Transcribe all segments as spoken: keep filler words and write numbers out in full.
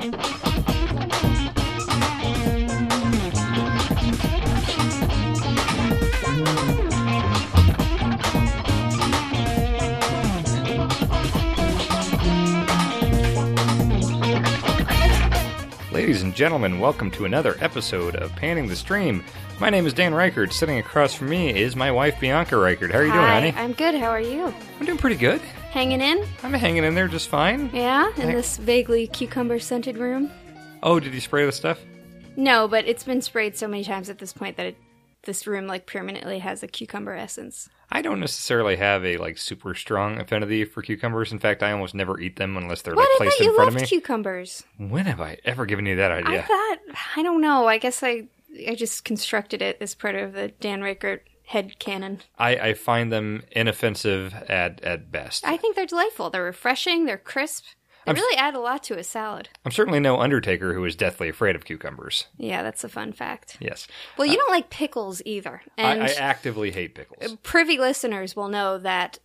Ladies and gentlemen, welcome to another episode of Panning the Stream. My name is Dan Reichert. Sitting across from me is my wife, Bianca Reichert. How are you Hi, doing, honey? I'm good. How are you? I'm doing pretty good. Hanging in? I'm hanging in there just fine. Yeah? In Hang- this vaguely cucumber-scented room? Oh, did you spray the stuff? No, but it's been sprayed so many times at this point that it, this room, like, permanently has a cucumber essence. I don't necessarily have a, like, super strong affinity for cucumbers. In fact, I almost never eat them unless they're, What? like, I placed thought in you front of loved me. cucumbers. When have I ever given you that idea? I thought, I don't know, I guess I I just constructed it as part of the Dan Reichert head canon. I, I find them inoffensive at, at best. I think they're delightful. They're refreshing, they're crisp. They I'm- really add a lot to a salad. I'm certainly no Undertaker who is deathly afraid of cucumbers. Yeah, that's a fun fact. Yes. Well, you don't like pickles either. I, And I actively hate pickles. privy listeners will know that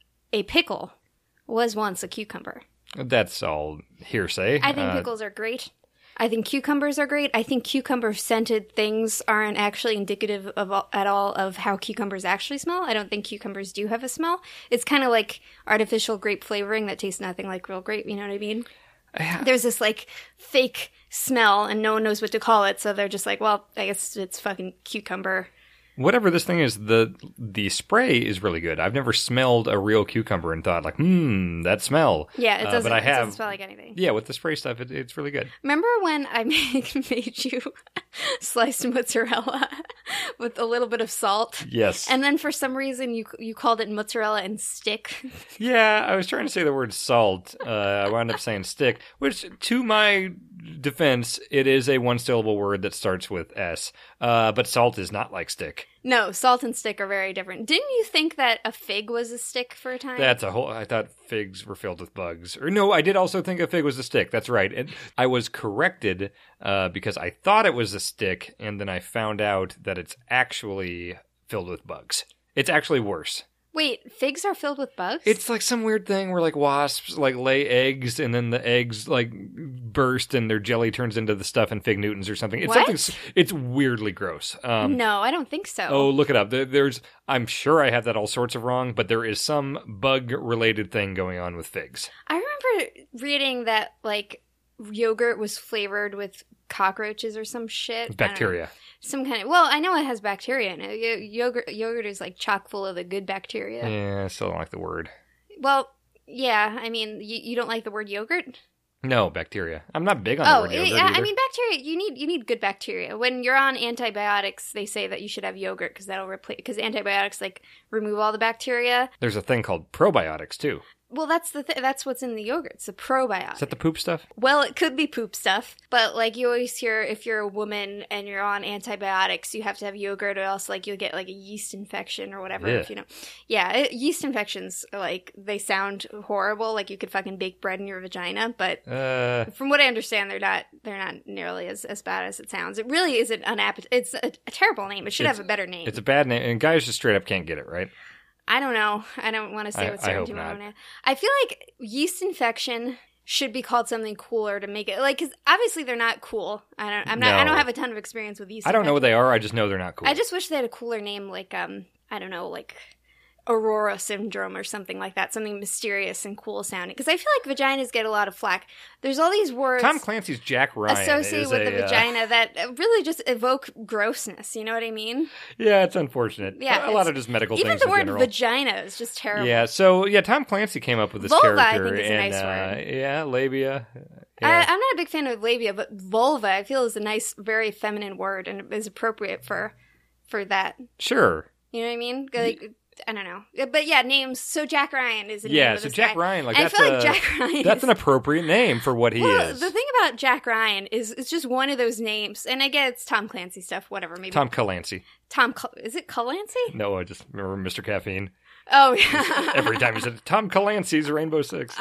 a pickle was once a cucumber. That's all hearsay. I think Uh, pickles are great. I think cucumbers are great. I think cucumber-scented things aren't actually indicative of all, at all of how cucumbers actually smell. I don't think cucumbers do have a smell. It's kind of like artificial grape flavoring that tastes nothing like real grape, you know what I mean? Yeah. There's this, like, fake smell, and no one knows what to call it, so they're just like, well, I guess it's fucking cucumber. Whatever this thing is, the the spray is really good. I've never smelled a real cucumber and thought, like, hmm, that smell. Yeah, it Uh, doesn't, but I it have, doesn't smell like anything. Yeah, with the spray stuff, it, it's really good. Remember when I made, made you sliced mozzarella with a little bit of salt? Yes. And then for some reason you you called it mozzarella and stick. Yeah, I was trying to say the word salt. Uh, I wound up saying stick, which, to my defense, it is a one-syllable word that starts with S. Uh, but salt is not like stick. No, salt and stick are very different. Didn't you think that a fig was a stick for a time? That's a whole... I thought figs were filled with bugs. Or no, I did also think a fig was a stick. That's right. And I was corrected uh, because I thought it was a stick, and then I found out that it's actually filled with bugs. It's actually worse. Wait, figs are filled with bugs? It's like some weird thing where like wasps like lay eggs and then the eggs like burst and their jelly turns into the stuff in Fig Newtons or something. It's What? something. s- It's weirdly gross. Um, No, I don't think so. Oh, look it up. There- There's. I'm sure I have that all sorts of wrong, but there is some bug related thing going on with figs. I remember reading that, like, yogurt was flavored with cockroaches or some shit. I don't know. Bacteria. Some kind of... Well, I know it has bacteria in it. Yo- Yogurt, yogurt is, like, chock full of the good bacteria. Yeah, I still don't like the word. Well, yeah, I mean, you, you don't like the word yogurt? No, bacteria. I'm not big on Oh, the word yogurt yeah, I either. mean, bacteria, you need you need good bacteria. When you're on antibiotics, they say that you should have yogurt because that'll replace... Because antibiotics, like, remove all the bacteria. There's a thing called probiotics too. Well, that's the th- that's what's in the yogurt. It's a probiotic. Is that the poop stuff? Well, it could be poop stuff, but like you always hear, if you're a woman and you're on antibiotics, you have to have yogurt, or else like you'll get like a yeast infection or whatever. Yeah. If you know, yeah, it, yeast infections, like they sound horrible. Like you could fucking bake bread in your vagina, but Uh, from what I understand, they're not they're not nearly as, as bad as it sounds. It really is an unappet. It's a, a terrible name. It should It's- have a better name. it's a bad name, and guys just straight up can't get it right. I don't know. I don't want to say I- what's I certain hope to not. my own. I feel like yeast infection should be called something cooler to make it like, because obviously they're not cool. I don't. I'm not. I No. don't have a ton of experience with yeast. I don't know what infection. they are. I just know they're not cool. I just wish they had a cooler name, like um, I don't know, like Aurora syndrome or something like that, something mysterious and cool sounding. Because I feel like vaginas get a lot of flack. There's all these words Tom Clancy's Jack Ryan associated is with a, the uh, vagina that really just evoke grossness. You know what I mean? yeah, it's unfortunate. Yeah, a, a lot it's- of just medical Even things the in word general. vagina is just terrible. Yeah, so yeah, Tom Clancy came up with this Vulva, I character, think, is a and nice uh, word. yeah, labia. I, Yeah. I'm not a big fan of labia, but vulva I feel is a nice, very feminine word and is appropriate for for that. Sure. You know what I mean? Like, I don't know, but yeah, names. So Jack Ryan is a name Yeah, of so this Jack guy. Ryan, like And that's I feel a, like Jack Ryan. that's is, an appropriate name for what he well, is. the thing about Jack Ryan is it's just one of those names, and I get it's Tom Clancy stuff, whatever. Maybe Tom Clancy. Tom Cl- is it Clancy? No, I just remember Mister Caffeine. Oh yeah. Every time he said Tom Clancy's Rainbow Six.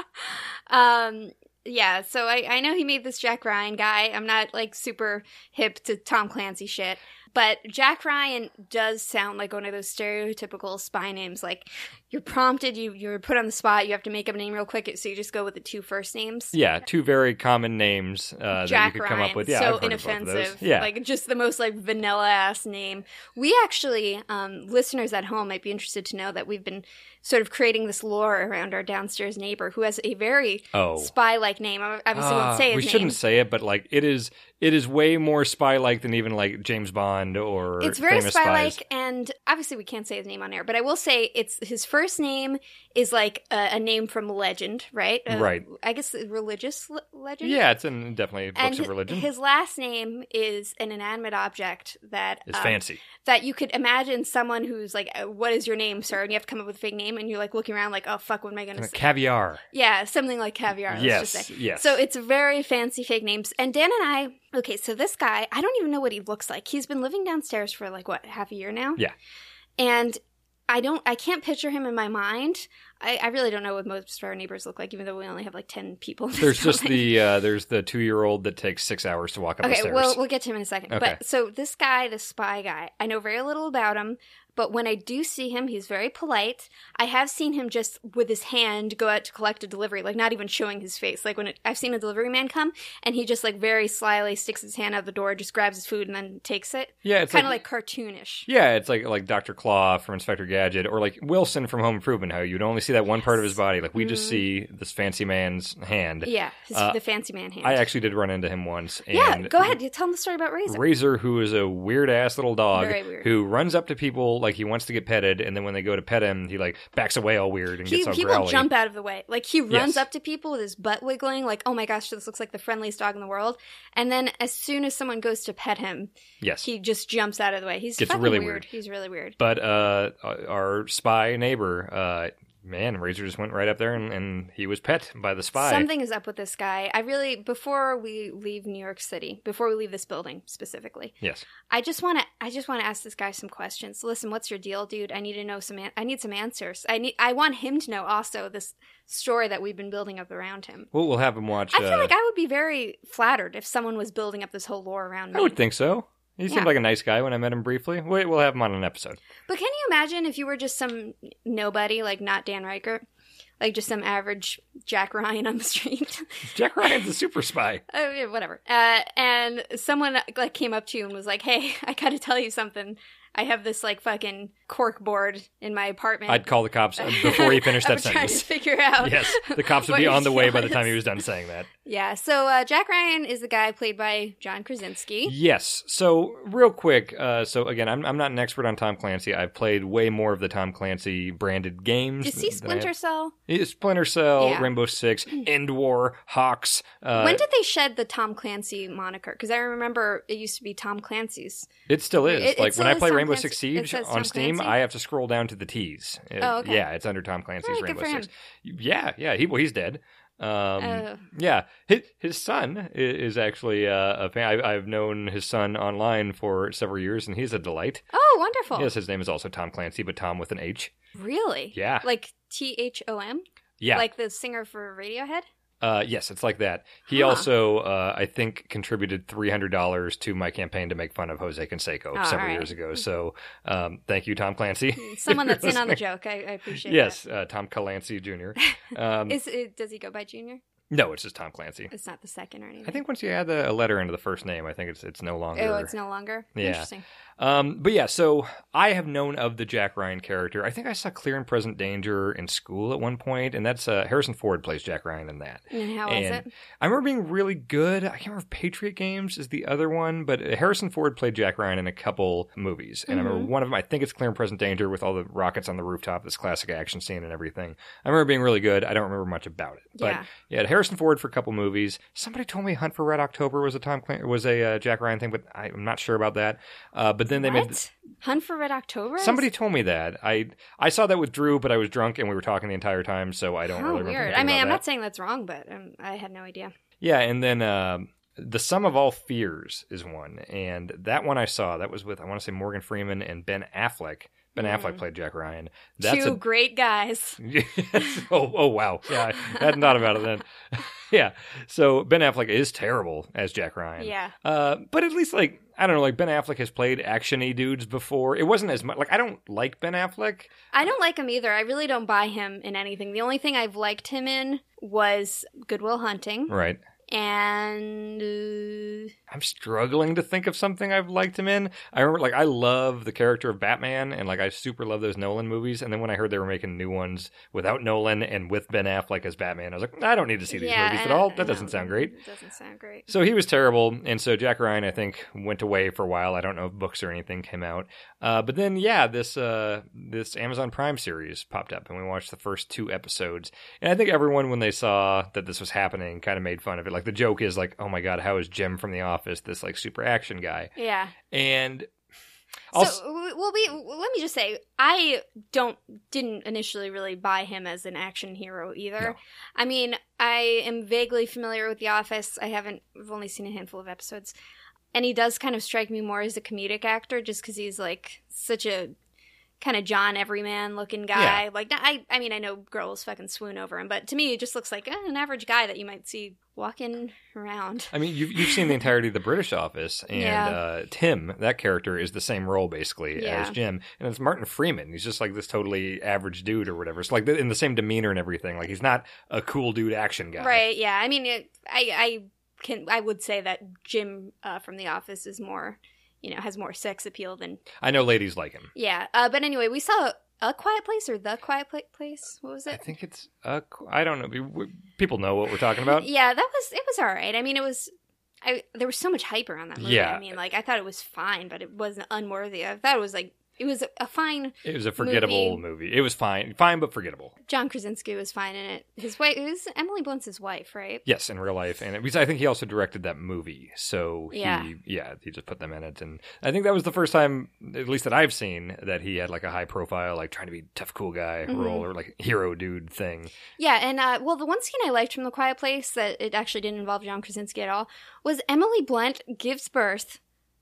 Um. Yeah, so I, I know he made this Jack Ryan guy. I'm not, like, super hip to Tom Clancy shit. But Jack Ryan does sound like one of those stereotypical spy names, like you're prompted, you you're put on the spot, you have to make up a name real quick, so you just go with the two first names. Yeah, two very common names uh, Jack that you could Ryan, come up with. Yeah, so I've heard of both of inoffensive. those. Yeah, like just the most like vanilla ass name. We actually, um, listeners at home might be interested to know that we've been sort of creating this lore around our downstairs neighbor who has a very oh. spy-like name. I obviously uh, won't say his we name. shouldn't say it, but like it is, it is way more spy-like than even like James Bond or It's very famous spy-like, spies. and obviously we can't say his name on air, but I will say it's his first name is like a, a name from legend, right? Uh, Right. I guess religious le- legend. Yeah, it's in definitely books and of religion. his last name is an inanimate object that It's um, fancy. that you could imagine someone who's like, uh, "What is your name, sir?" And you have to come up with a fake name, and you're like looking around, like, "Oh fuck, what am I going to say?" Caviar. Yeah, something like caviar. Let's Yes, just say. yes. So it's very fancy fake names. And Dan and I, okay, so this guy, I don't even know what he looks like. He's been living downstairs for like what, half a year now? Yeah. And I don't, I can't picture him in my mind. I, I really don't know what most of our neighbors look like, even though we only have like ten people. in this There's just building. the uh, there's the two year old that takes six hours to walk up the Okay, stairs. well, we'll get to him in a second. Okay. But so this guy, this spy guy, I know very little about him, but when I do see him, he's very polite. I have seen him just with his hand go out to collect a delivery, like not even showing his face. Like when it, I've seen a delivery man come, and he just like very slyly sticks his hand out the door, just grabs his food, and then takes it. yeah, it's Kind of like, like, cartoonish. yeah, it's like like Doctor Claw from Inspector Gadget, or like Wilson from Home Improvement. How you'd only see that one part of his body. Like we just Mhm. see this fancy man's hand. Yeah, his, Uh, the fancy man hand. I actually did run into him once. And yeah, go ahead. You tell him the story about Razor. Razor, who is a weird ass little dog Very weird. who runs up to people like he wants to get petted, and then when they go to pet him, he like backs away all weird and He, gets all people growly. jump out of the way. Like he runs Yes. up to people with his butt wiggling, like, oh my gosh, this looks like the friendliest dog in the world. And then as soon as someone goes to pet him, Yes. he just jumps out of the way. He's Gets fucking really weird. weird. He's really weird. But uh, our spy neighbor, uh, man, Razor just went right up there and, and he was pet by the spy. Something is up with this guy. I really, before we leave New York City, before we leave this building specifically, Yes. I just want to, I just want to ask this guy some questions. Listen, what's your deal, dude? I need to know some, an- I need some answers. I need, I want him to know also this story that we've been building up around him. Well, we'll have him watch. I feel uh, like I would be very flattered if someone was building up this whole lore around me. I would think so. He Yeah. seemed like a nice guy when I met him briefly. Wait, we'll have him on an episode. But can you imagine if you were just some nobody, like not Dan Reichert, like just some average Jack Ryan on the street? Jack Ryan's a super spy. Oh, yeah, whatever. Uh, and someone like came up to you and was like, "Hey, I gotta tell you something. I have this like fucking cork board in my apartment." I'd call the cops before he finished I'm that trying to sentence. figure out. Yes, the cops would what be your on the way deal by the time is. he was done saying that. Yeah. So uh, Jack Ryan is the guy played by John Krasinski. Yes. So real quick. Uh, so again, I'm I'm not an expert on Tom Clancy. I've played way more of the Tom Clancy branded games. Is he than I have- Splinter Cell? He's Splinter Cell, Yeah. Rainbow Six, End War, Hawks. Uh, When did they shed the Tom Clancy moniker? Because I remember it used to be Tom Clancy's. it still is. It- it like still when I is play Tom Rainbow Clancy- Six it Siege says on Tom Steam, Clancy? I have to scroll down to the T's. It- Oh, okay. Yeah, it's under Tom Clancy's Oh, good Rainbow for him. Six. Yeah, yeah. He well, he's dead. Um, Oh. Yeah, his, his son i- is actually uh, a fan. I, I've known his son online for several years, and he's a delight. Oh, wonderful. Yes, his name is also Tom Clancy, but Tom with an H. Really? Yeah. Like T H O M? Yeah. Like the singer for Radiohead? Uh, yes, it's like that. He Huh. also, uh, I think, contributed three hundred dollars to my campaign to make fun of Jose Canseco Oh, several all right. years ago. So, um, thank you, Tom Clancy. Someone that's in on the joke. I, I appreciate Yes, uh, Tom Clancy Junior Um, that. Is it, does he go by Junior? no, it's just Tom Clancy. It's not the second or anything. I think once you add the, a letter into the first name, I think it's it's no longer. Oh, it's no longer? Yeah. Interesting. Um, but yeah, so I have known of the Jack Ryan character. I think I saw Clear and Present Danger in school at one point, and that's uh, Harrison Ford plays Jack Ryan in that. And how was And it? I remember being really good. I can't remember if Patriot Games is the other one, but Harrison Ford played Jack Ryan in a couple movies. And I remember Mhm. one of them, I think it's Clear and Present Danger with all the rockets on the rooftop, this classic action scene and everything. I remember being really good. I don't remember much about it. But Yeah. yeah, Harrison Ford for a couple movies. Somebody told me Hunt for Red October was a Tom Clan- was a uh, Jack Ryan thing, but I, I'm not sure about that. Uh, but then they what? made Hunt for Red October? somebody told me that. I I saw that with Drew, but I was drunk and we were talking the entire time, so I don't How really remember. weird. anything I mean, about I'm that. not saying that's wrong, but um, I had no idea. Yeah, and then um, The Sum of All Fears is one, and that one I saw. That was with I want to say Morgan Freeman and Ben Affleck Ben Mm. Affleck played Jack Ryan. Two a great guys. Yes. Oh, oh, wow. Yeah, I hadn't thought about it then. Yeah. So Ben Affleck is terrible as Jack Ryan. Yeah. Uh, but at least, like, I don't know, like Ben Affleck has played action-y dudes before. It wasn't as much, like, I don't like Ben Affleck. I don't like him either. I really don't buy him in anything. The only thing I've liked him in was Good Will Hunting. Right. And uh, I'm struggling to think of something I've liked him in. I remember, like, I love the character of Batman, and, like, I super love those Nolan movies. And then when I heard they were making new ones without Nolan and with Ben Affleck as Batman, I was like, I don't need to see these yeah, movies I at don't- all. I That doesn't don't- sound great. It doesn't sound great. So he was terrible, and so Jack Ryan, I think, went away for a while. I don't know if books or anything came out. Uh, but then, yeah, this uh, this Amazon Prime series popped up, and we watched the first two episodes. And I think everyone, when they saw that this was happening, kind of made fun of it. Like, the joke is like, oh my god, how is Jim from The Office this, like, super action guy? Yeah. And also, So, well, we let me just say, I don't didn't initially really buy him as an action hero either. No. I mean, I am vaguely familiar with The Office. I haven't, I've only seen a handful of episodes, and he does kind of strike me more as a comedic actor, just because he's like such a kind of John Everyman looking guy. Yeah. Like, I, I mean, I know girls fucking swoon over him, but to me, he just looks like eh, an average guy that you might see walking around. I mean, you've, you've seen the entirety of the British Office, and Yeah. uh, Tim, that character, is the same role, basically, Yeah. as Jim. And it's Martin Freeman. He's just like this totally average dude or whatever. It's like the, in the same demeanor and everything. Like, he's not a cool dude action guy. Right, yeah. I mean, it, I, I can, I would say that Jim uh, from The Office is more, you know, has more sex appeal than, I know ladies like him. yeah. Uh, but anyway, we saw A Quiet Place or The Quiet Pla- Place. What was I it? think it's, uh, I don't know. We- we- People know what we're talking about. Yeah, that was, it was all right. I mean, it was, I there was so much hype around that movie. Yeah. I mean, like, I thought it was fine, but it wasn't unworthy. I thought it was like, it was a fine, It was a forgettable movie. It was fine. Fine, but forgettable. John Krasinski was fine in it. His wife, it was Emily Blunt's wife, right? Yes, in real life. And it was, I think he also directed that movie. So he, Yeah. yeah, he just put them in it. And I think that was the first time, at least that I've seen, that he had like a high profile, like trying to be tough, cool guy Mhm. role or like hero dude thing. Yeah, and uh, well, the one scene I liked from The Quiet Place that it actually didn't involve John Krasinski at all was Emily Blunt gives birth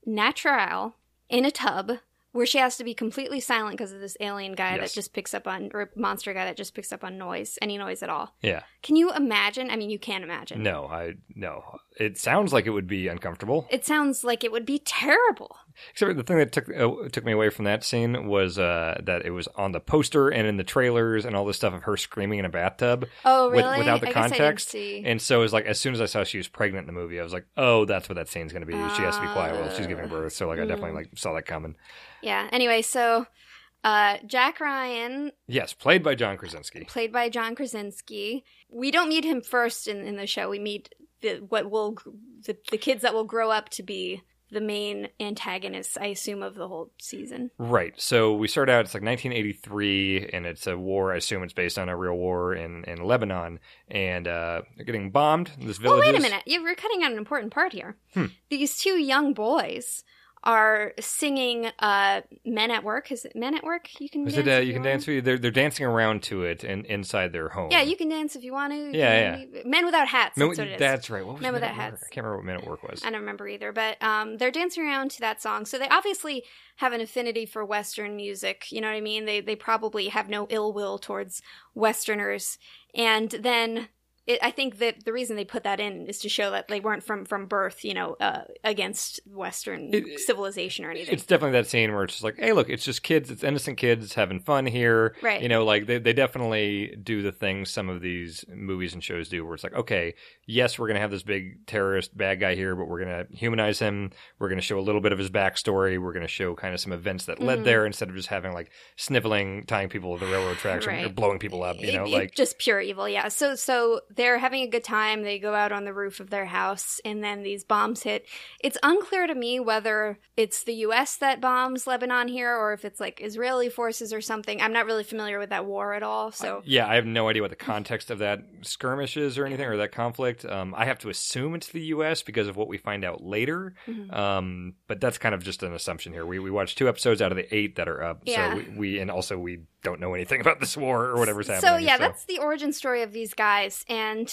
natural in a tub where she has to be completely silent because of this alien guy Yes. that just picks up on, or monster guy that just picks up on noise, any noise at all. Yeah. Can you imagine? I mean, you can't imagine. No, I, no. It sounds like it would be uncomfortable. It sounds like it would be terrible. Except for the thing that took uh, took me away from that scene was uh, that it was on the poster and in the trailers and all this stuff of her screaming in a bathtub. Oh, with- really? without the I guess I didn't context. see. And so it was like, as soon as I saw she was pregnant in the movie, I was like, oh, that's what that scene's going to be. She has to be quiet while she's giving birth. So like, I definitely Mm. like saw that coming. Yeah. Anyway, so uh, Jack Ryan, Yes, played by John Krasinski. played by John Krasinski. We don't meet him first in, in the show. We meet the what will the, the kids that will grow up to be the main antagonists, I assume, of the whole season. Right. So we start out, it's like nineteen eighty-three, and it's a war. I assume it's based on a real war in, in Lebanon. And uh, they're getting bombed. This Oh, village. wait a minute. You We're cutting out an important part here. Hmm. These two young boys are singing uh, Men at Work. Is it Men at Work? You can Is dance it, uh, if you can want. dance with They're, they're dancing around to it and inside their home. Yeah, you can dance if you want to. You Yeah, can- Men Without Hats. No, That's what it is. that's right. What was Men Men Without at Work? Hats. I can't remember what Men at Work was. I don't remember either, but um, they're dancing around to that song. So they obviously have an affinity for Western music. You know what I mean? They they probably have no ill will towards Westerners. And then it, I think that the reason they put that in is to show that they weren't from, from birth, you know, uh, against Western It- civilization or anything. It's definitely that scene where it's just like, hey, look, it's just kids. It's innocent kids having fun here. Right. You know, like they, they definitely do the things some of these movies and shows do where it's like, okay, yes, we're going to have this big terrorist bad guy here, but we're going to humanize him. We're going to show a little bit of his backstory. We're going to show kind of some events that led Mhm. there instead of just having like sniveling, tying people to the railroad tracks or, Right. or blowing people up, you It- know, it- like. just pure evil, yeah. So so they're having a good time. They go out on the roof of their house, and then these bombs hit. It's unclear to me whether it's the U S that bombs Lebanon here, or if it's like Israeli forces or something. I'm not really familiar with that war at all. So Yeah, I have no idea what the context of that skirmish is or anything, or that conflict. Um, I have to assume it's the U S because of what we find out later. Mhm. Um, but that's kind of just an assumption here. We we watched two episodes out of the eight that are up. Yeah. So we, we and also we don't know anything about this war or whatever's So happening. yeah, that's the origin story of these guys, and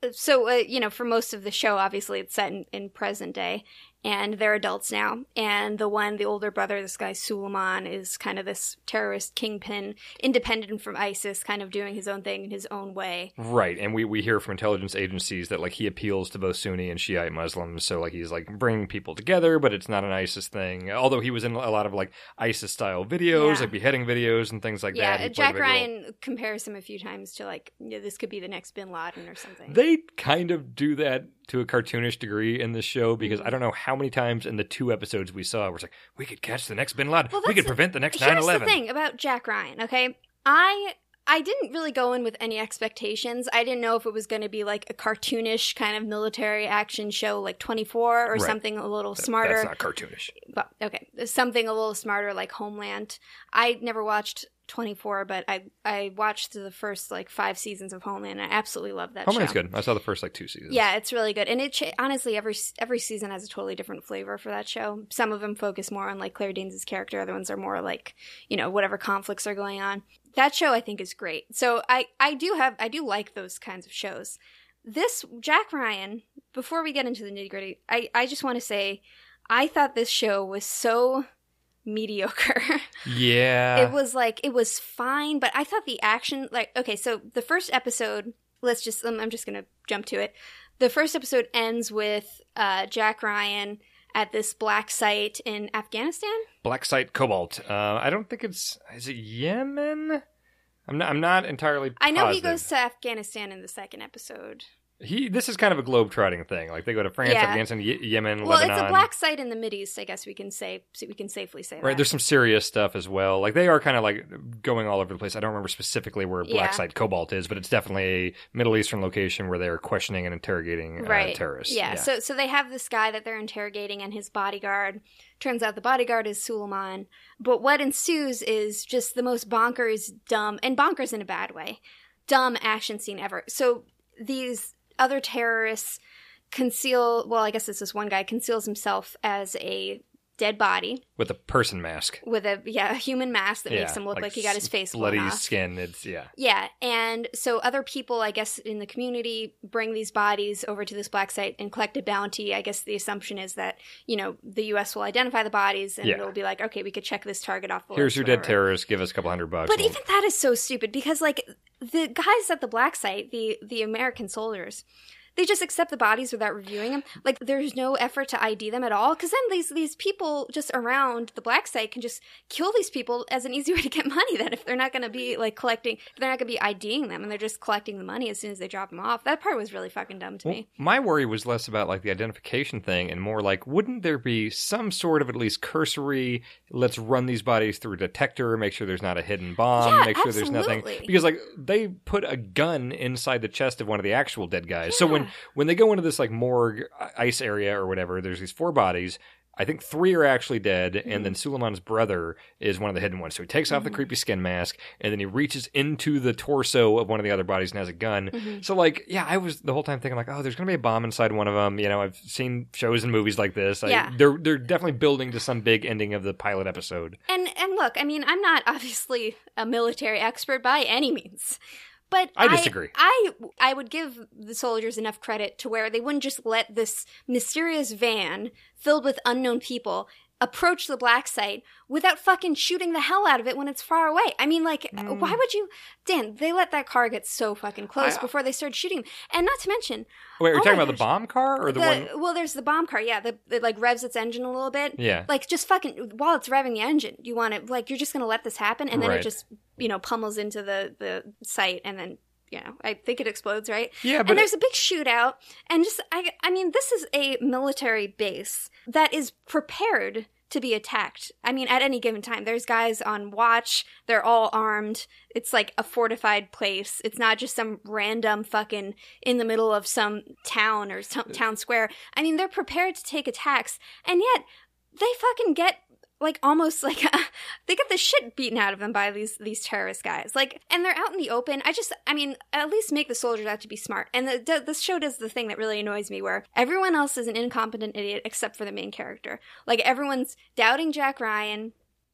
So, uh, you know, for most of the show, obviously it's set in, in present day, and they're adults now. And the one, the older brother, this guy Suleiman, is kind of this terrorist kingpin, independent from ISIS, kind of doing his own thing in his own way. Right, and we, we hear from intelligence agencies that, like, he appeals to both Sunni and Shiite Muslims, so, like, he's, like, bringing people together, but it's not an ISIS thing. Although he was in a lot of, like, ISIS-style videos, Yeah. like beheading videos and things like Yeah, that. He played Jack a big role. Ryan compares him a few times to, like, yeah, this could be the next Bin Laden or something. They kind of do that to a cartoonish degree in this show, because Mm-hmm. I don't know how many times in the two episodes we saw where it's like, we could catch the next Bin Laden. Well, we that's could the- prevent the next Here's nine eleven. the thing about Jack Ryan, okay? I I didn't really go in with any expectations. I didn't know if it was going to be like a cartoonish kind of military action show like twenty-four or Right. something a little smarter. That's not cartoonish. But, okay, something a little smarter like Homeland. I never watched twenty-four, but I I watched the first like five seasons of Homeland, and I absolutely love that Homeland's show. good. I saw the first, like, two seasons. Yeah, it's really good, and it cha- honestly every every season has a totally different flavor for that show. Some of them focus more on like Claire Danes' character, other ones are more like, you know, whatever conflicts are going on. That show I think is great. So I I do have I do like those kinds of shows. This Jack Ryan. Before we get into the nitty gritty, I I just want to say I thought this show was so mediocre. Yeah. It was like, it was fine, but I thought the action, like, okay, so the first episode, let's just, um, I'm just going to jump to it. The first episode ends with uh, Jack Ryan at this black site in Afghanistan. Black Site Cobalt. Uh, I don't think it's, is it Yemen? I'm not, I'm not entirely positive. I know he goes to Afghanistan in the second episode. He, this is kind of a globe-trotting thing. Like, they go to France, Yeah. Afghanistan, Ye- Yemen, Well, Lebanon. it's a black site in the Mideast, I guess we can say, so we can safely say Right, that. there's some serious stuff as well. Like, they are kind of, like, going all over the place. I don't remember specifically where Black Yeah. Site Cobalt is, but it's definitely a Middle Eastern location where they're questioning and interrogating uh, Right. terrorists. Yeah. So so they have this guy that they're interrogating and his bodyguard. Turns out the bodyguard is Suleiman. But what ensues is just the most bonkers, dumb, and bonkers in a bad way, dumb action scene ever. So these other terrorists conceal, well, I guess this is one guy, conceals himself as a dead body With a person mask. with a, yeah, a human mask that Yeah, makes him look like, he got his face bloody blown off. skin. It's, yeah. Yeah, and so other people, I guess, in the community bring these bodies over to this black site and collect a bounty. I guess the assumption is that, you know, the U S will identify the bodies and Yeah. they'll be like, okay, we could check this target off the Here's list, your dead whatever. terrorist. Give us a couple hundred bucks. But We'll- even that is so stupid because, like, the guys at the black site, the the American soldiers, they just accept the bodies without reviewing them. Like, there's no effort to I D them at all. Because then these these people just around the black site can just kill these people as an easy way to get money. Then if they're not going to be, like, collecting, if they're not going to be IDing them and they're just collecting the money as soon as they drop them off. That part was really fucking dumb to Well, me. my worry was less about, like, the identification thing and more like, wouldn't there be some sort of at least cursory, let's run these bodies through a detector, make sure there's not a hidden bomb, Yeah, make sure there's nothing. absolutely. Because, like, they put a gun inside the chest of one of the actual dead guys. So when, Yeah. when they go into this, like, morgue ice area or whatever, there's these four bodies. I think three are actually dead, Mm-hmm. and then Suleiman's brother is one of the hidden ones. So he takes off the creepy skin mask, and then he reaches into the torso of one of the other bodies and has a gun. Mm-hmm. So, like, yeah, I was the whole time thinking, like, oh, there's going to be a bomb inside one of them. You know, I've seen shows and movies like this. I, Yeah. They're, they're definitely building to some big ending of the pilot episode. And and look, I mean, I'm not obviously a military expert by any means. But I disagree. I, I I would give the soldiers enough credit to where they wouldn't just let this mysterious van filled with unknown people approach the black site without fucking shooting the hell out of it when it's far away. I mean, like, Mm. why would you... Dan, they let that car get so fucking close I- before they started shooting. And not to mention... Wait, are you oh talking my about the gosh, bomb car or the, the- one? Well, there's the bomb car, yeah. The, it, like, revs its engine a little bit. Yeah. Like, just fucking... While it's revving the engine, you want to... Like, you're just going to let this happen? And then Right. it just, you know, pummels into the, the site and then... You know, I think it explodes, right? Yeah, but and there's a big shootout, and just I, I mean, this is a military base that is prepared to be attacked. I mean, at any given time, there's guys on watch. They're all armed. It's like a fortified place. It's not just some random fucking in the middle of some town or some town square. I mean, they're prepared to take attacks, and yet they fucking get. Like, almost like, they get the shit beaten out of them by these these terrorist guys. Like, and they're out in the open. I just, I mean, at least make the soldiers out to be smart. And the, the, this show does the thing that really annoys me, where everyone else is an incompetent idiot except for the main character. Like, everyone's doubting Jack Ryan.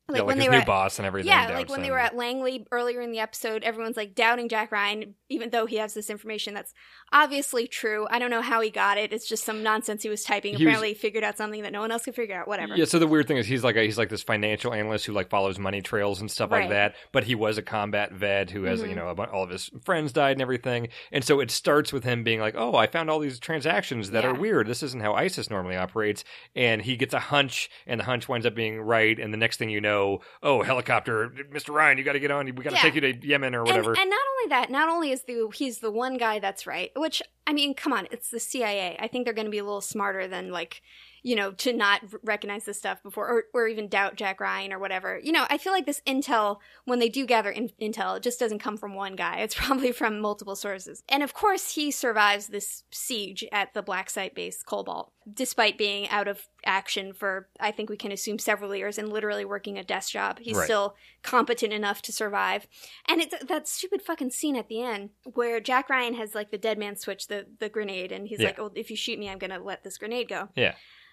Like yeah, like when his they new were at, boss and everything. yeah, doubts like when they him. were at Langley earlier in the episode, everyone's like doubting Jack Ryan, even though he has this information that's obviously true. I don't know how he got it. It's just some nonsense he was typing. He Apparently, was, he figured out something that no one else could figure out. Whatever. Yeah. So the weird thing is, he's like a, he's like this financial analyst who like follows money trails and stuff Right. like that. But he was a combat vet who has Mhm. you know all of his friends died and everything. And so it starts with him being like, "Oh, I found all these transactions that Yeah. are weird. This isn't how ISIS normally operates." And he gets a hunch, and the hunch winds up being right. And the next thing you know, oh, helicopter, Mister Ryan, you got to get on. We got to Yeah. take you to Yemen or whatever. And, and not only that, not only is the he's the one guy that's right, which I mean, come on, it's the C I A. I think they're going to be a little smarter than like, you know, to not r- recognize this stuff before, or, or even doubt Jack Ryan or whatever. You know, I feel like this intel, when they do gather in- intel, it just doesn't come from one guy. It's probably from multiple sources. And of course, he survives this siege at the Black Site base, Cobalt, despite being out of action for, I think we can assume, several years and literally working a desk job. He's Right. still competent enough to survive. And it's that stupid fucking scene at the end where Jack Ryan has like the dead man switch, the, the grenade, and he's Yeah. like, oh, if you shoot me, I'm going to let this grenade go. Yeah.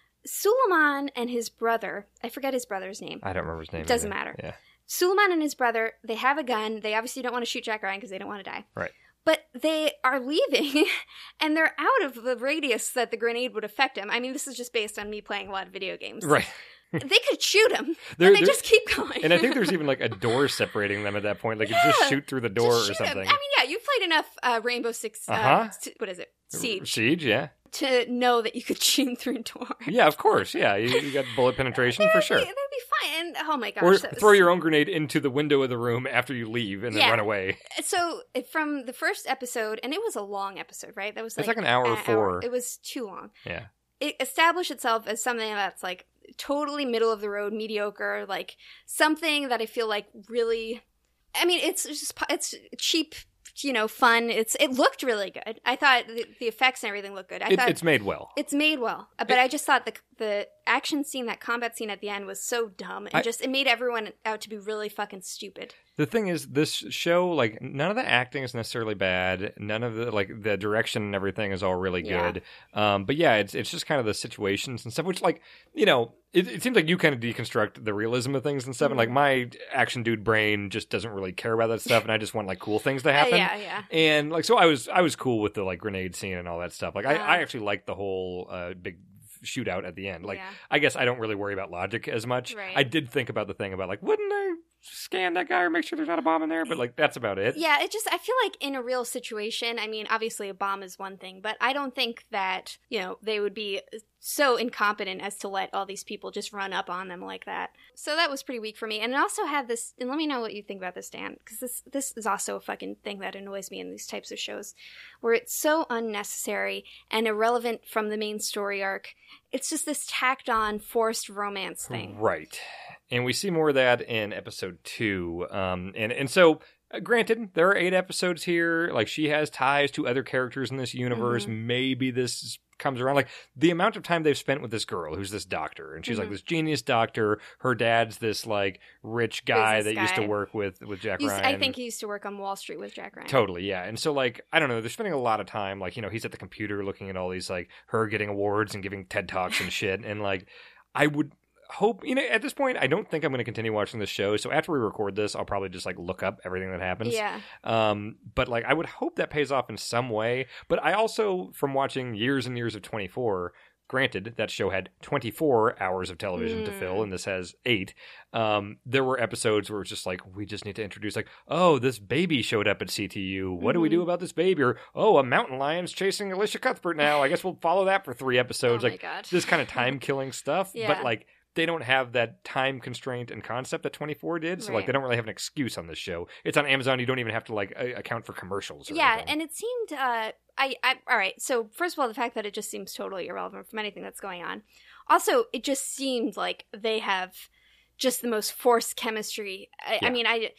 Suleiman and his brother, I forget his brother's name. I don't remember his name. Doesn't either. matter. Yeah. Suleiman and his brother, they have a gun. They obviously don't want to shoot Jack Ryan because they don't want to die. Right. But they are leaving, and they're out of the radius that the grenade would affect him. I mean, this is just based on me playing a lot of video games. Right. They could shoot him, There- and they there- just keep going. And I think there's even like a door separating them at that point. Like, you Yeah. just shoot through the door Just or shoot him. something. I mean, yeah, you've played enough uh, Rainbow Six, uh, Uh-huh. s- what is it? Siege, Siege, yeah. to know that you could shoot through a door. Yeah, of course. Yeah, you, you got bullet penetration for sure. That'd be fine. And oh my gosh. Or that was- throw your own grenade into the window of the room after you leave and then Yeah. run away. So from the first episode, and it was a long episode, right? That was like, It's like an hour or four. It was too long. Yeah. It established itself as something that's like totally middle of the road, mediocre, like something that I feel like really, I mean, it's just, it's cheap, you know, fun. It's, it looked really good. I thought the, the effects and everything looked good. I It, thought it's made well. it's made well, but It- I just thought the the action scene, that combat scene at the end was so dumb and I- just, it made everyone out to be really fucking stupid. The thing is, this show, like, none of the acting is necessarily bad. None of the, like, the direction and everything is all really Yeah. good. Um, but yeah, it's it's just kind of the situations and stuff, which, like, you know, it, it seems like you kind of deconstruct the realism of things and stuff. And, like, my action dude brain just doesn't really care about that stuff. And I just want, like, cool things to Uh, happen. yeah, yeah. And, like, so I was I was cool with the, like, grenade scene and all that stuff. Like, I, Uh. I actually liked the whole uh, big shootout at the end. Like, Yeah. I guess I don't really worry about logic as much. Right. I did think about the thing about, like, wouldn't I scan that guy or make sure there's not a bomb in there? But, like, that's about it. Yeah, it just, I feel like in a real situation, I mean, obviously a bomb is one thing, but I don't think that, you know, they would be so incompetent as to let all these people just run up on them like that. So that was pretty weak for me. And it also had this, and let me know what you think about this, Dan, because this, this is also a fucking thing that annoys me in these types of shows, where it's so unnecessary and irrelevant from the main story arc. It's just this tacked on forced romance thing. Right. And we see more of that in episode two. Um, and, and so, uh, granted, there are eight episodes here. Like, she has ties to other characters in this universe. Mm-hmm. Maybe this comes around. Like, the amount of time they've spent with this girl who's this doctor. And she's Mhm. like this genius doctor. Her dad's this, like, rich guy Business that used to guy. work with, with Jack Used- Ryan. I think he used to work on Wall Street with Jack Ryan. Totally, yeah. And so, like, I don't know, they're spending a lot of time, like, you know, he's at the computer looking at all these, like, her getting awards and giving TED Talks and shit. And, like, I would hope, you know, at this point, I don't think I'm going to continue watching this show. So after we record this, I'll probably just, like, look up everything that happens. Yeah. Um, but, like, I would hope that pays off in some way. But I also, from watching years and years of twenty-four, granted, that show had twenty-four hours of television to Mm. fill, and this has eight. Um, there were episodes where it's just like, we just need to introduce, like, oh, this baby showed up at C T U. What do we do Mhm. about this baby? Or, oh, a mountain lion's chasing Alicia Cuthbert now. I guess we'll follow that for three episodes. Oh my like, God. this kind of time-killing stuff. Yeah. But, like, they don't have that time constraint and concept that twenty-four did. So, like, Right. they don't really have an excuse on this show. It's on Amazon. You don't even have to, like, a- account for commercials or Yeah, anything. and it seemed uh I, I all right, so first of all, the fact that it just seems totally irrelevant from anything that's going on. Also, it just seemed like they have just the most forced chemistry. I, Yeah. I mean, I,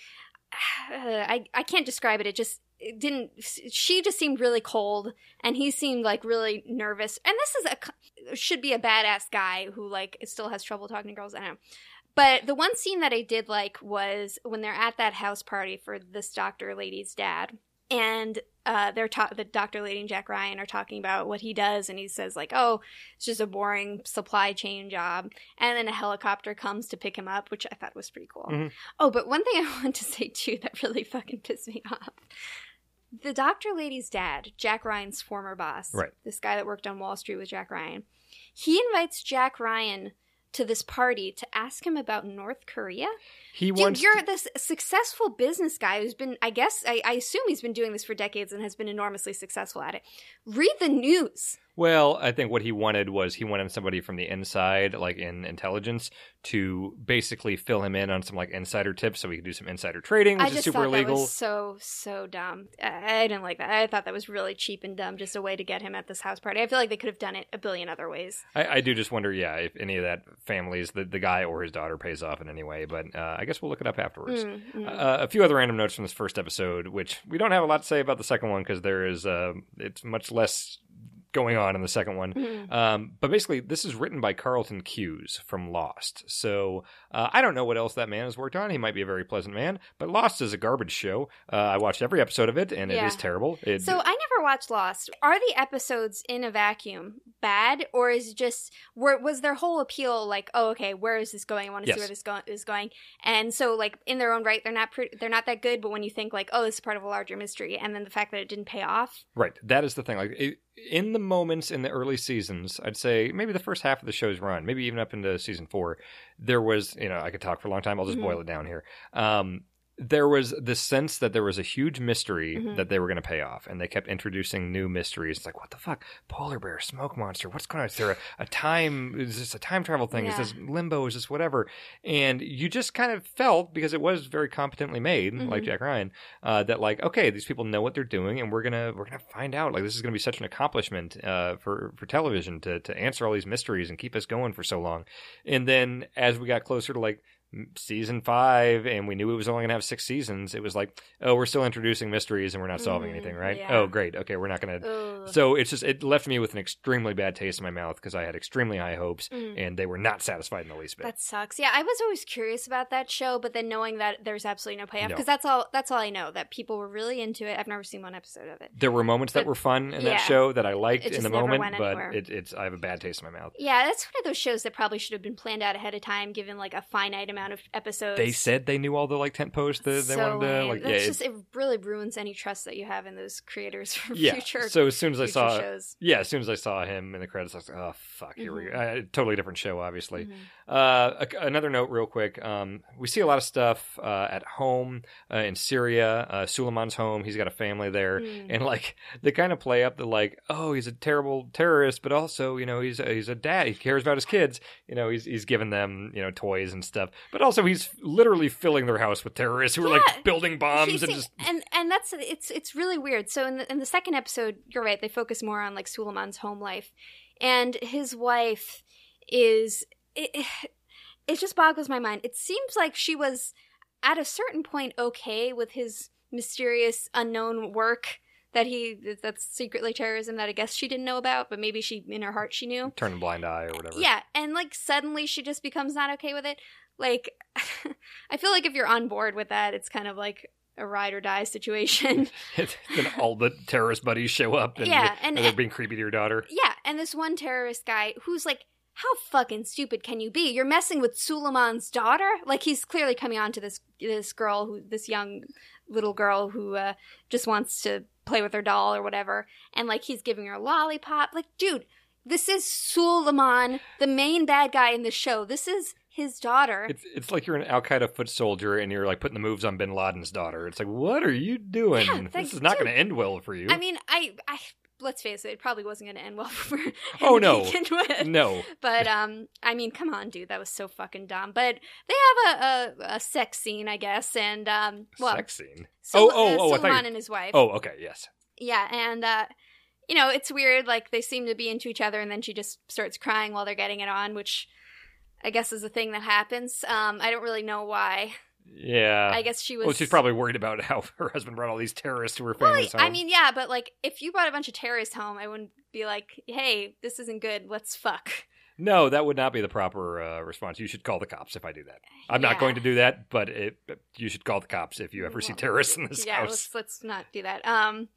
I I can't describe it. It just it didn't. She just seemed really cold, and he seemed like really nervous. And this is a should be a badass guy who like still has trouble talking to girls. I don't know. But the one scene that I did like was when they're at that house party for this doctor lady's dad. And uh, they're ta- the Doctor Lady and Jack Ryan are talking about what he does, and he says like, "Oh, it's just a boring supply chain job." And then a helicopter comes to pick him up, which I thought was pretty cool. Mm-hmm. Oh, but one thing I want to say too that really fucking pissed me off: the Doctor Lady's dad, Jack Ryan's former boss, right? This guy that worked on Wall Street with Jack Ryan, he invites Jack Ryan to this party to ask him about North Korea. He Dude, wants you're to... this successful business guy who's been, I guess, I, I assume he's been doing this for decades and has been enormously successful at it. Read the news. Well, I think what he wanted was he wanted somebody from the inside, like in intelligence, to basically fill him in on some like insider tips so he could do some insider trading, which I just is super thought illegal. That was so, so dumb. I, I didn't like that. I thought that was really cheap and dumb, just a way to get him at this house party. I feel like they could have done it a billion other ways. I, I do just wonder, yeah, if any of that families, the, the guy or his daughter pays off in any way, but uh, I guess we'll look it up afterwards. Mm-hmm. Uh, a few other random notes from this first episode, which we don't have a lot to say about the second one because there is, uh, it's much less going on in the second one. Mm-hmm. Um, but basically, this is written by Carlton Cuse from Lost. So uh, I don't know what else that man has worked on. He might be a very pleasant man, but Lost is a garbage show. Uh, I watched every episode of it, and yeah. it is terrible. It, so I never watched Lost. Are the episodes in a vacuum bad, or is it just, were, was their whole appeal like, oh, okay, where is this going? I want to yes. see where this go- is going. And so, like, in their own right, they're not pre- they're not that good, but when you think, like, oh, this is part of a larger mystery, and then the fact that it didn't pay off. Right. That is the thing. Like, it, in the moments in the early seasons, I'd say maybe the first half of the show's run, maybe even up into season four, there was, you know, I could talk for a long time. I'll just mm-hmm. boil it down here. Um, there was this sense that there was a huge mystery mm-hmm. that they were going to pay off, and they kept introducing new mysteries. It's like, what the fuck? Polar bear, smoke monster, what's going on? Is there a, a time, is this a time travel thing? Yeah. Is this limbo? Is this whatever? And you just kind of felt, because it was very competently made, mm-hmm. like Jack Ryan, uh, that like, okay, these people know what they're doing, and we're going to, we're going to find out. Like, this is going to be such an accomplishment, uh, for, for television to, to answer all these mysteries and keep us going for so long. And then as we got closer to like, season five, and we knew it was only going to have six seasons, it was like, oh, we're still introducing mysteries and we're not solving mm, anything, right? Yeah. Oh, great. Okay, we're not going to... So it's just, it left me with an extremely bad taste in my mouth because I had extremely high hopes, mm. and they were not satisfied in the least bit. That sucks. Yeah, I was always curious about that show, but then knowing that there's absolutely no payoff, because no. that's all That's all I know, that people were really into it. I've never seen one episode of it. There were moments but, that were fun in yeah, that show that I liked in the moment, but it, it's I have a bad taste in my mouth. Yeah, that's one of those shows that probably should have been planned out ahead of time, given like a finite amount of episodes. They said they knew all the like tent posts that so they wanted to like. That's yeah, just it, it really ruins any trust that you have in those creators for yeah. future. So as soon as I saw, shows. yeah, as soon as I saw him in the credits, I was like, oh fuck, here mm-hmm. we go. Uh, totally different show, obviously. Mm-hmm. Uh, a, another note, real quick. Um, we see a lot of stuff uh, at home uh, in Syria. Uh, Suleiman's home. He's got a family there, mm. and like they kind of play up the like, oh, he's a terrible terrorist, but also, you know, he's a, he's a dad. He cares about his kids. You know, he's he's giving them, you know, toys and stuff, but also he's literally filling their house with terrorists who are yeah. like building bombs He's and seeing, just and and that's it's it's really weird. So in the in the second episode, you're right, they focus more on like Suleiman's home life, and his wife is it, it just boggles my mind. It seems like she was at a certain point okay with his mysterious unknown work that he that's secretly terrorism that I guess she didn't know about, but maybe she in her heart she knew. Turn a blind eye or whatever. Yeah, and like suddenly she just becomes not okay with it. Like, I feel like if you're on board with that, it's kind of like a ride or die situation. Then all the terrorist buddies show up and, yeah, and, and they're being creepy to your daughter. Yeah, and this one terrorist guy who's like, how fucking stupid can you be? You're messing with Suleiman's daughter? Like, he's clearly coming on to this this girl, who this young little girl who uh, just wants to play with her doll or whatever, and like he's giving her a lollipop. Like, dude, this is Suleiman, the main bad guy in the show. This is his daughter. It's it's like you're an Al Qaeda foot soldier and you're like putting the moves on Bin Laden's daughter. It's like, what are you doing? Yeah, this is not going to end well for you. I mean, I, I let's face it, it probably wasn't going to end well for him. Oh no, no. But um, I mean, come on, dude, that was so fucking dumb. But they have a a, a sex scene, I guess, and um, well, sex scene. So, oh, oh, uh, oh, Suleiman and his wife. Oh, okay, yes. Yeah, and uh, you know, it's weird. Like they seem to be into each other, and then she just starts crying while they're getting it on, which I guess is a thing that happens. Um, I don't really know why. Yeah. I guess she was... Well, she's probably worried about how her husband brought all these terrorists to her family's well, home. I mean, yeah, but like, if you brought a bunch of terrorists home, I wouldn't be like, hey, this isn't good, let's fuck. No, that would not be the proper uh, response. You should call the cops if I do that. I'm yeah. not going to do that, but it, you should call the cops if you ever well, see terrorists in this yeah, house. let's, let's not do that. Um,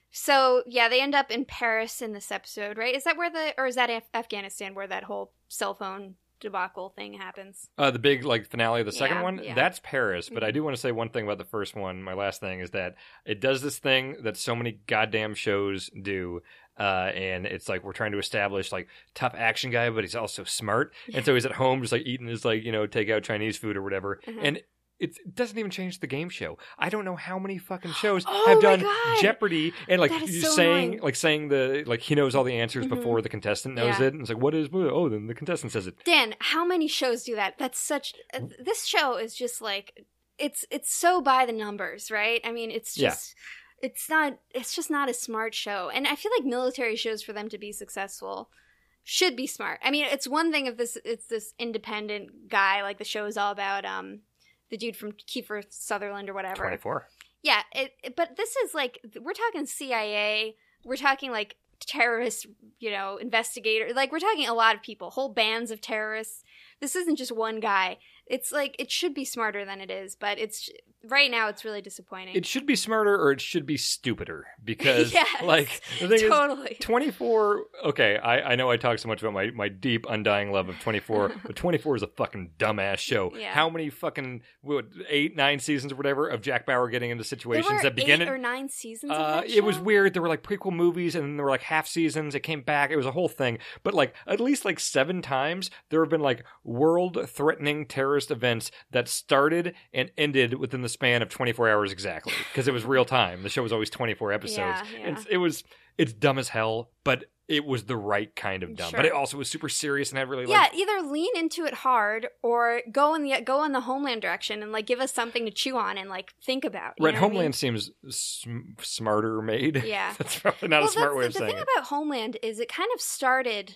So, yeah, they end up in Paris in this episode, right? Is that where the, or is that Af- Afghanistan where that whole cell phone debacle thing happens? Uh, the big like finale of the second Yeah, one, yeah. that's Paris. But Mhm. I do want to say one thing about the first one. My last thing is that it does this thing that so many goddamn shows do. Uh, and it's like we're trying to establish like tough action guy, but he's also smart. And so he's at home just like eating his like, you know, takeout Chinese food or whatever. Mhm. And it doesn't even change the game show. I don't know how many fucking shows Oh have my done God. Jeopardy and like That is you so saying annoying. like saying the like he knows all the answers Mhm. before the contestant knows Yeah. it. And it's like, what is oh then the contestant says it. Dan, how many shows do that? That's such, uh, this show is just like, it's, it's so by the numbers, right? I mean, it's Yeah. just, it's not, it's just not a smart show. And I feel like military shows, for them to be successful, should be smart. I mean, it's one thing if this, it's this independent guy, like the show is all about, um, the dude from Kiefer Sutherland or whatever. twenty-four. Yeah, it, it- but this is like, we're talking C I A, we're talking like terrorist, you know, investigator, like we're talking a lot of people, whole bands of terrorists. This isn't just one guy. It's like, it should be smarter than it is, but it's, right now it's really disappointing. It should be smarter or it should be stupider because Yes, like the thing totally. is twenty-four okay I, I know I talk so much about my, my deep undying love of twenty-four but twenty-four is a fucking dumbass show. Yeah. How many fucking what, eight nine seasons or whatever of Jack Bauer getting into There situations were that begin eight in- or nine seasons of uh, that it was show? weird. There were like prequel movies, and then there were like half seasons. It came back. It was a whole thing. But like at least like seven times, there have been like world-threatening terrorist events that started and ended within the span of twenty-four hours exactly, because it was real time. The show was always twenty-four episodes. Yeah, yeah. And it was it's dumb as hell, but it was the right kind of dumb. Sure. But it also was super serious and had really Yeah, like either lean into it hard or go in the go in the Homeland direction and like give us something to chew on and like think about. You Red know what I mean? Homeland seems sm- smarter made. Yeah. That's probably not Well, a smart that's way the, of the saying thing it. about Homeland is it kind of started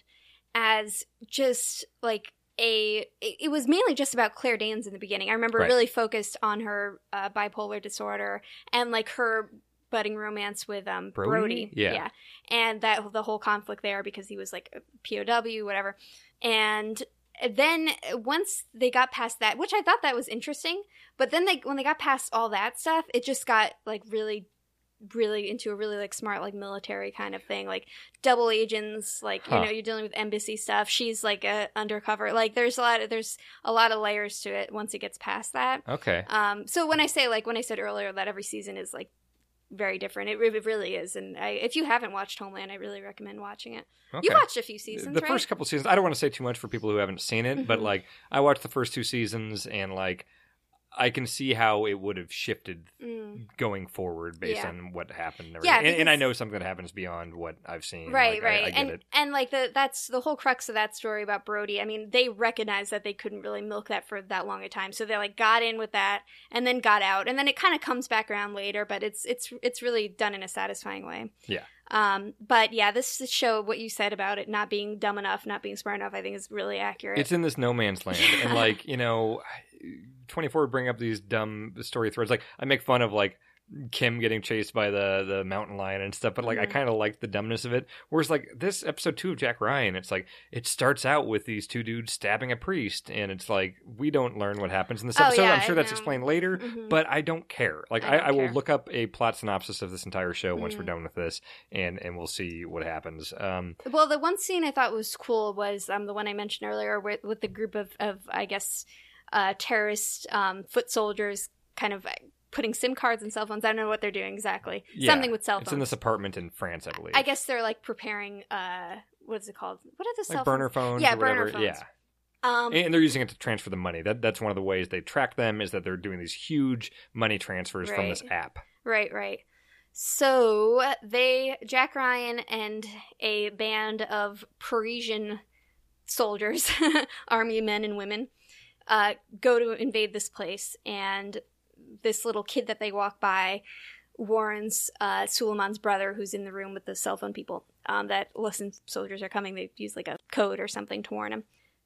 as just like a it, it was mainly just about Claire Danes in the beginning. I remember Right. really focused on her uh, bipolar disorder and like her budding romance with um Brody? Brody. Yeah. And that the whole conflict there because he was like a P O W, whatever. And then once they got past that, which I thought that was interesting, but then they when they got past all that stuff, it just got like really really into a really like smart like military kind of thing, like double agents, like Huh. you know you're dealing with embassy stuff. She's like a undercover, like there's a lot of there's a lot of layers to it once it gets past that. Okay. Um, so when I say like when I said earlier that every season is like very different, it, re- it really is. And I, if you haven't watched Homeland, I really recommend watching it. Okay. You watched a few seasons, the right? first couple seasons. I don't want to say too much for people who haven't seen it, but Mhm. like I watched the first two seasons, and like I can see how it would have shifted Mm. going forward based Yeah. on what happened. And, Yeah, everything. and, and I because- know something that happens beyond what I've seen. Right, Like, I- right, I, get and it. and like the that's the whole crux of that story about Brody. I mean, they recognized that they couldn't really milk that for that long a time, so they like got in with that and then got out, and then it kind of comes back around later, but it's it's it's really done in a satisfying way. Yeah. Um, but yeah, this show, what you said about it not being dumb enough, not being smart enough, I think is really accurate. It's in this no man's land, and like you know, twenty-four would bring up these dumb story threads. Like I make fun of like Kim getting chased by the the mountain lion and stuff, but like I Mhm. kind of like the dumbness of it. Whereas like this episode two of Jack Ryan, it's like it starts out with these two dudes stabbing a priest, and it's like we don't learn what happens in this Oh, episode. yeah, I'm sure that's no. explained later, Mhm. but I don't care. Like I I, don't I, will care. look up a plot synopsis of this entire show once we're Mhm. done with this, and and we'll see what happens. Um, Well, the one scene I thought was cool was um, the one I mentioned earlier with, with the group of, of I guess, uh, terrorist um, foot soldiers kind of putting SIM cards and cell phones. I don't know what they're doing exactly. yeah, Something with cell phones. It's in this apartment in France, I believe. I guess they're like preparing, uh, what is it called? What are the cell like burner phones? phones Yeah, or whatever. burner phones. Yeah. Um, And they're using it to transfer the money. That that's one of the ways they track them is that they're doing these huge money transfers from this Right. app. Right, right. So they, Jack Ryan and a band of Parisian soldiers, army men and women, uh, go to invade this place, and this little kid that they walk by warns uh, Suleiman's brother, who's in the room with the cell phone people, um, that listen, soldiers are coming. They use like a code or something to warn him.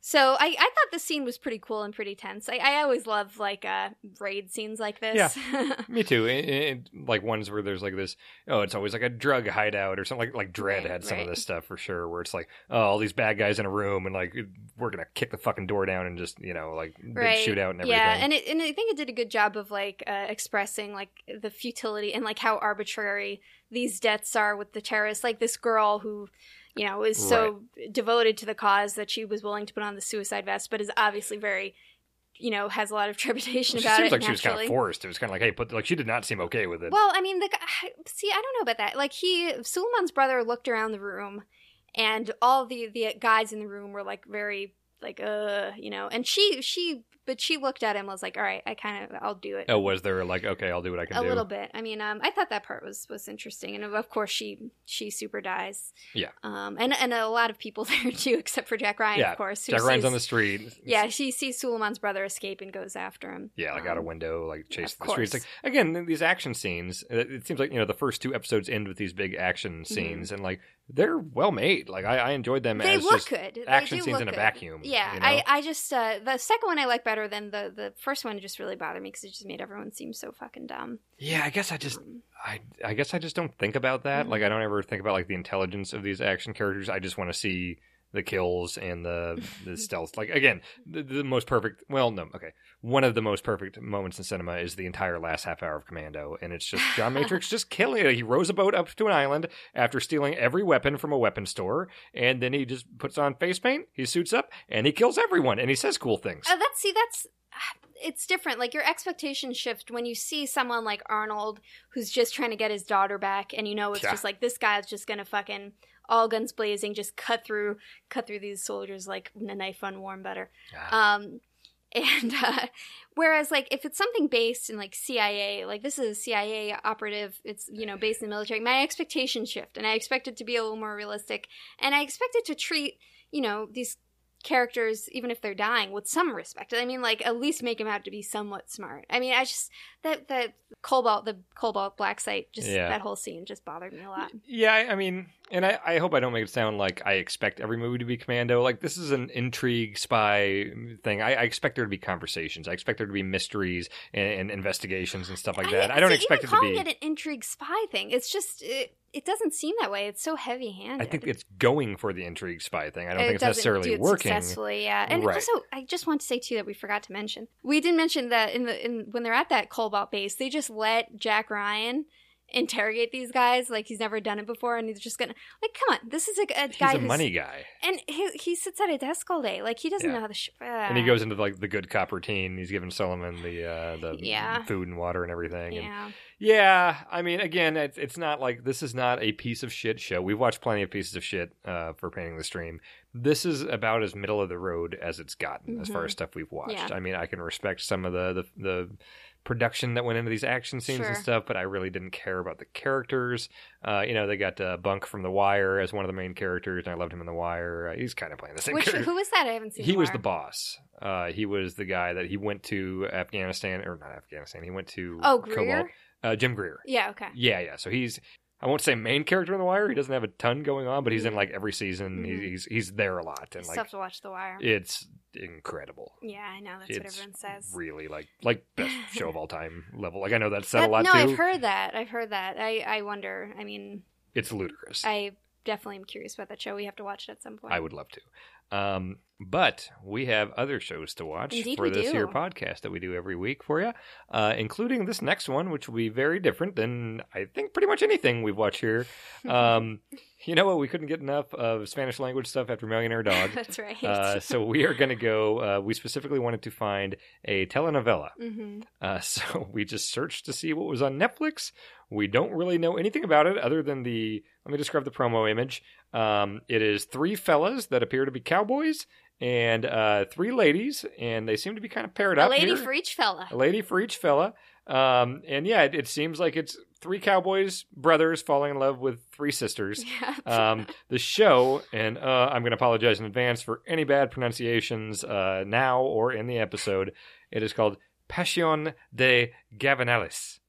So I, I thought the scene was pretty cool and pretty tense. I, I always love like uh, raid scenes like this. Yeah, me too. And, and, like ones where there's like this, oh, it's always like a drug hideout or something. Like like Dread Right, had some right. of this stuff for sure, where it's like, oh, all these bad guys in a room and like we're gonna kick the fucking door down and just you know like big Right. shootout and everything. Yeah, and it, and I think it did a good job of like uh, expressing like the futility and like how arbitrary these deaths are with the terrorists. Like this girl who, you know, is so devoted to the cause that she was willing to put on the suicide vest, but is obviously very, you know, has a lot of trepidation Well, she about seems it. like she was kind naturally. of forced. It was kind of like, hey, put like she did not seem okay with it. Well, I mean, the guy, see, I don't know about that. Like he, Suleiman's brother looked around the room, and all the the guys in the room were like very like uh, you know, and she she. But she looked at him and was like, all right, I kind of, I'll do it. Oh, was there like, okay, I'll do what I can a do. little bit. I mean, um, I thought that part was, was interesting. And of course, she she super dies. Yeah. Um, and, and a lot of people there too, except for Jack Ryan, Yeah, of course. who Jack Ryan's sees- on the street. Yeah, she sees Suleiman's brother escape and goes after him. Yeah, like Um, out a window, like chase of the streets. course. Like again, these action scenes. It, it seems like you know the first two episodes end with these big action scenes, and like they're well made. Like I, I enjoyed them. They as look just good. They Action do scenes look in a good. vacuum. Yeah, you know? I, I just uh, the second one I like better than the the first one. Just really bothered me because it just made everyone seem so fucking dumb. Yeah, I guess I just, Um, I, I guess I just don't think about that. Mm-hmm. Like, I don't ever think about like the intelligence of these action characters. I just want to see the kills and the the stealth. Like, again, the, the most perfect. Well, no, okay. One of the most perfect moments in cinema is the entire last half hour of Commando, and it's just John Matrix just killing it. He rows a boat up to an island after stealing every weapon from a weapon store, and then he just puts on face paint. He suits up and he kills everyone, and he says cool things. Uh, that's see, that's it's different. Like your expectations shift when you see someone like Arnold who's just trying to get his daughter back, and you know it's Yeah. just like this guy's just gonna fucking all guns blazing, just cut through, cut through these soldiers like a knife on warm butter. Um, and uh, whereas like if it's something based in like C I A, like this is a C I A operative, it's you know based in the military, my expectations shift, and I expect it to be a little more realistic, and I expect it to treat you know these characters, even if they're dying, with some respect. I mean, like at least make them out to be somewhat smart. I mean, I just that that Cobalt, the Cobalt black site, just Yeah. that whole scene just bothered me a lot. Yeah, I I mean, and I, I hope I don't make it sound like I expect every movie to be Commando. Like, this is an intrigue spy thing. I, I expect there to be conversations. I expect there to be mysteries and, and investigations and stuff like that. I, don't see, expect it even to be... calling it an intrigue spy thing. It's just it, it doesn't seem that way. It's so heavy-handed. I think it's going for the intrigue spy thing. I don't It think it's doesn't necessarily do it working. successfully. Yeah, and Right. also I just want to say too that we forgot to mention. We didn't mention that in the in when they're at that Cobalt base, they just let Jack Ryan interrogate these guys like he's never done it before, and he's just gonna like, come on, this is a, a He's guy a who's money guy. and he, he sits at a desk all day. Like he doesn't Yeah. know how to. Sh- uh, And he goes into like the good cop routine. He's giving Solomon the uh, the Yeah. food and water and everything. And Yeah, yeah, I mean, again, it's it's not like this is not a piece of shit show. We've watched plenty of pieces of shit uh, for Painting the Stream. This is about as middle of the road as it's gotten as far as stuff we've watched. Mm-hmm. Yeah. I mean, I can respect some of the the, the production that went into these action scenes and Sure. stuff, but I really didn't care about the characters. Uh, you know, they got uh, Bunk from The Wire as one of the main characters, and I loved him in The Wire. Uh, he's kind of playing the same which character. who was that? I haven't seen. He The was Wire. the boss. Uh, he was the guy that he went to Afghanistan, or not Afghanistan. He went to Oh, Greer? Cobalt. Uh, Jim Greer. Yeah. Okay. Yeah, yeah. So he's, I won't say main character in The Wire. He doesn't have a ton going on, but he's in like every season. Mhm. He, he's he's there a lot, and Still like have to watch The Wire. it's incredible. Yeah, I know that's what It's everyone says. really like like best show of all time level. Like I know that's said That- a lot no, too. I've heard that. I've heard that. I I wonder. I mean, It's ludicrous. I definitely am curious about that show. We have to watch it at some point. I would love to. Um, but we have other shows to watch Indeed for we this do. here podcast that we do every week for you, uh, including this next one, which will be very different than I think pretty much anything we've watched here. Um, you know what? We couldn't get enough of Spanish language stuff after Millionaire Dog. That's right. Uh, so we are going to go. Uh, we specifically wanted to find a telenovela. hmm Uh, so we just searched to see what was on Netflix. We don't really know anything about it other than the. Let me describe the promo image. Um, it is three fellas that appear to be cowboys and uh, three ladies, and they seem to be kind of paired A up. lady here. for each fella. A lady for each fella. Um, and yeah, it, it seems like it's three cowboys, brothers falling in love with three sisters. Yeah. Um, the show, and uh, I'm going to apologize in advance for any bad pronunciations uh, now or in the episode. It is called Passion de Gavilanes.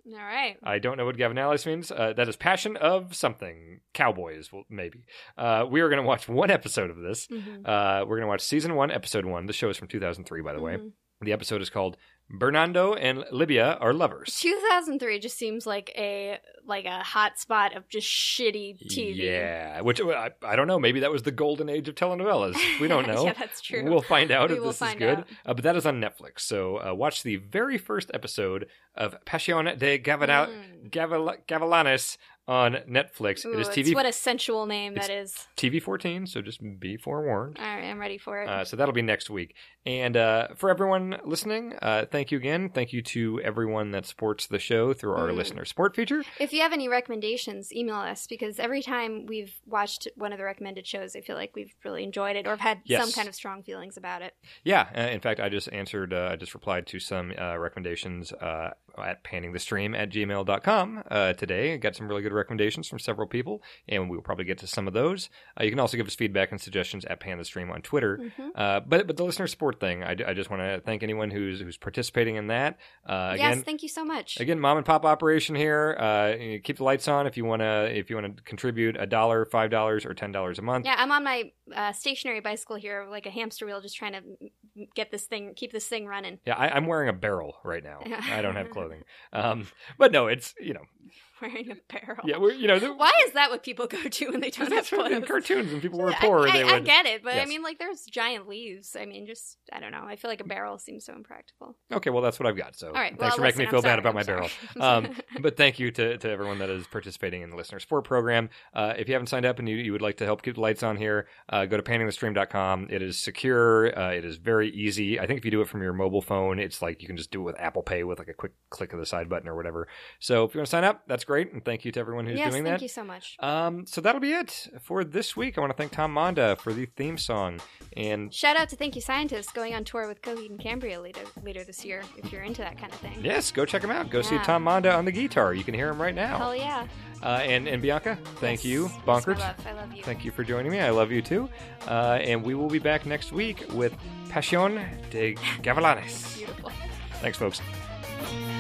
All right. I don't know what Gavinalis means. Uh, that is passion of something. Cowboys, well, maybe. Uh, we are going to watch one episode of this. Mm-hmm. Uh, we're going to watch season one, episode one. The show is from two thousand three, by the mm-hmm. way. The episode is called Bernardo and Libya Are Lovers. two thousand three just seems like a like a hot spot of just shitty T V. Yeah, which I, I don't know. Maybe that was the golden age of telenovelas. We don't know. Yeah, that's true. We'll find out we if will this find is good. Out. Uh, but that is on Netflix. So uh, watch the very first episode of Pasión de Gavina- mm. Gavel- Gavilanes on Netflix. Ooh, it is T V. What a sensual name that is. T V fourteen, so just be forewarned. All right, I'm ready for it. Uh, so that'll be next week. And uh, for everyone listening, uh, thank you again. Thank you to everyone that supports the show through our mm. listener support feature. If you have any recommendations, email us, because every time we've watched one of the recommended shows, I feel like we've really enjoyed it or have had yes. some kind of strong feelings about it. Yeah. Uh, in fact, I just answered, uh, I just replied to some uh, recommendations uh, at panningsthestream at gmail dot com uh, today. I got some really good recommendations from several people, and we will probably get to some of those. Uh, you can also give us feedback and suggestions at panthestream on Twitter. Mm-hmm. Uh, but but the listener support thing, I, I just want to thank anyone who's who's participating in that. Uh, again, yes, thank you so much. Again, mom and pop operation here. Uh, keep the lights on if you want to. If you want to contribute a dollar, five dollars, or ten dollars a month. Yeah, I'm on my uh, stationary bicycle here, like a hamster wheel, just trying to get this thing, keep this thing running. Yeah, I, I'm wearing a barrel right now. I don't have clothing. Um, but no, it's, you know. Wearing a barrel. Yeah, we're, you know. The, Why is that what people go to when they don't have clothes? In cartoons, when people were poor, I, they I, would. I get it, but yes. I mean, like, there's giant leaves. I mean, just, I don't know. I feel like a barrel seems so impractical. Okay, well, that's what I've got. So all right, thanks well, for listen, making me feel I'm bad sorry, about I'm my sorry. barrel. Um, but thank you to, to everyone that is participating in the listener support program. Uh, if you haven't signed up and you, you would like to help keep the lights on here, uh, go to panning the stream dot com. It is secure. Uh, it is very easy. I think if you do it from your mobile phone, it's like you can just do it with Apple Pay with like a quick click of the side button or whatever. So if you want to sign up, that's great. And thank you to everyone who's yes, doing that. Thank you so much. Um, so that'll be it for this week. I want to thank Tom Monda for the theme song. And shout out to Thank You Scientists going on tour with Coheed and Cambria later, later this year, if you're into that kind of thing. Yes, go check him out. Go yeah. see Tom Monda on the guitar. You can hear him right now. Hell yeah. Uh, and, and Bianca, thank yes. you. Bonkers. Yes, I love. I love you. Thank you for joining me. I love you too. Uh, and we will be back next week with Pasión de Gavilanes. Beautiful. Thanks, folks.